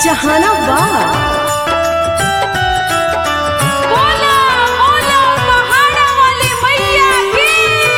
जहानाबाद। बोला बोला पहाड़ा वाली मैया की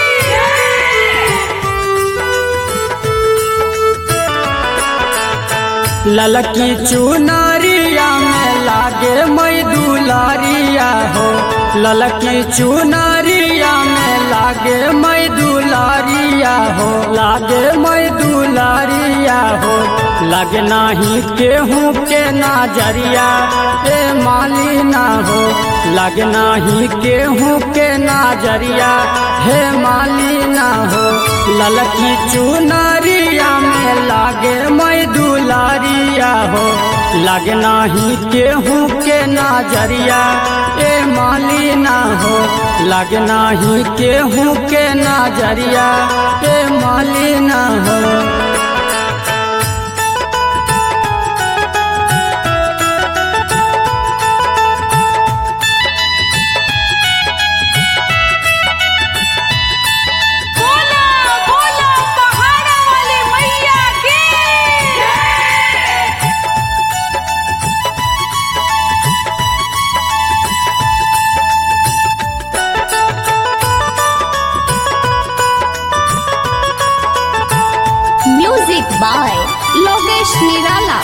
ललकी चुनरिया में लागे मई दुलारिया हो। ललकी चुनरिया में लागे मई दुलारिया हो। लागे मई दुलारिया हो। लगे नाही केहू के नजरिया ए माली ना हो। लगे नाही केहू के नजरिया हे माली ना हो। ललकी चुनरिया में लागे मई दुलारिया हो। लगे नाही केहू के नजरिया ए माली ना हो। लगे नाही केहू के नजरिया ए माली ना हो। बोला बोला पहाड़ा वाली मैया की म्यूजिक बाय लोकेश निराला।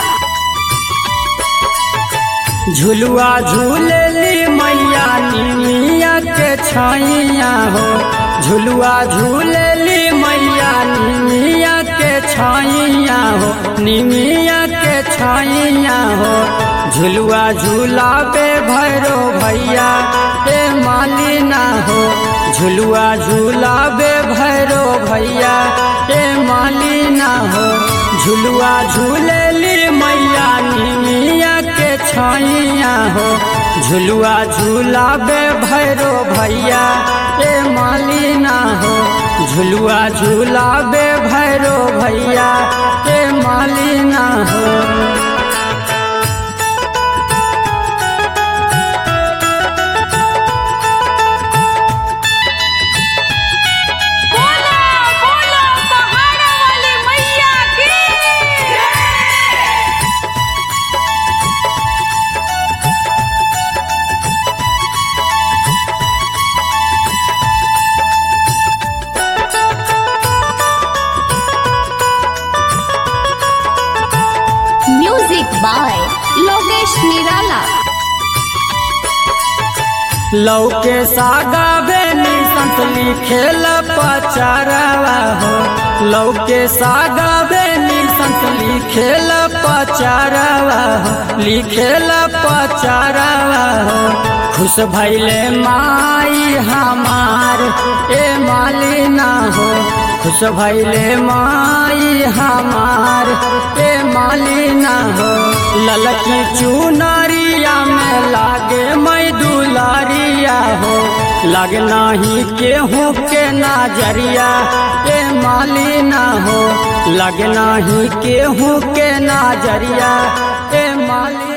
झुलुआ झूलेली मैया निमिया के छाइया हो। झुलुआ झूलेली मैया निमिया के छाइया हो। निमिया के छाइया हो। झुलुआ झूलाबे भैरो भैया ए माली ना हो। झुलुआ झूलाबे भैरो भैया ए माली ना हो। झुलुआ झूलेली मैया निमिया के छाइया हो। झुलुआ झूलाबे भैरो भैया ए माली ना हो। झुलुआ झूलाबे भैरो भैया ए माली ना हो। बोला बोला पहाड़ा वाली मैया की म्यूजिक बाय लोकेश निराला। लौके सागाबे निसंत लिखेल पचारवा हो। लौके सागाबे निसंत लिखेल पचारवा हो। लिखेल पचारवा हो। खुश भैले माई हमार ए माली ना हो। खुश भैले माई हमार ए माली ना हो। ललकी चुनरिया में लागे मई दुलारिया हो। लगे नाही केहू के नजरिया ए माली ना हो। लगे नाही केहू के नजरिया ए माली